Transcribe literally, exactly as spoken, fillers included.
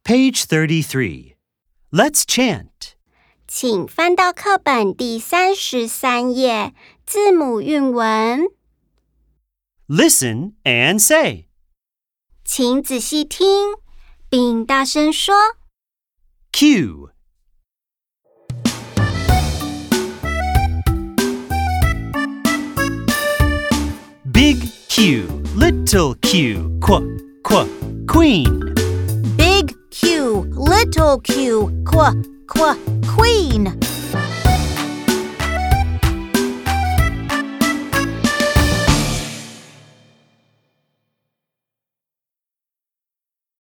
Page thirty-three. Let's chant. 请翻到课本第三十三页，字母韵文。 Listen and say. 请仔细听，并大声说。 Q. Big Q, little q, qu, qu, queen. Big Q, little q, qu, qu, queen.